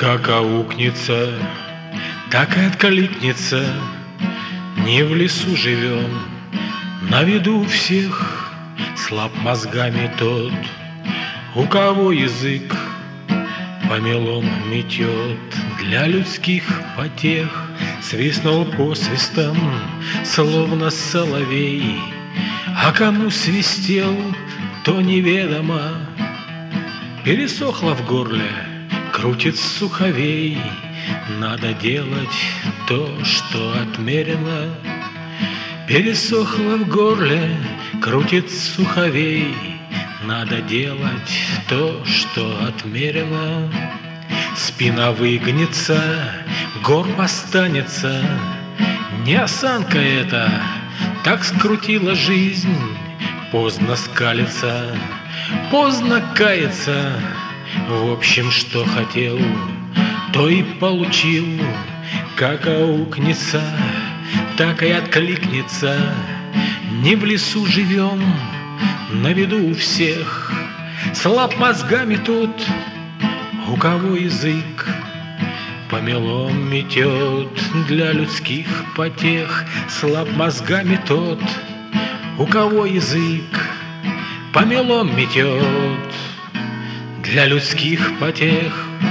Как аукнется, так и откликнется. Не в лесу живем, на виду у всех. Слаб мозгами тот, у кого язык помелом метет. Для людских потех свистнул посвистом, словно соловей. А кому свистел, то неведомо. Пересохло в горле, крутит суховей. Надо делать то, что отмерено. Пересохло в горле, крутит суховей. Надо делать то, что отмерено. Спина выгнется, горб останется. Не осанка это, так скрутила жизнь. Поздно скалиться, поздно каяться. В общем, что хотел, то и получил. Как аукнется, так и откликнется. Не в лесу живем, на виду у всех. Слаб мозгами тот, у кого язык помелом метет. Для людских потех слаб мозгами тот, у кого язык помелом метет. Для людских потех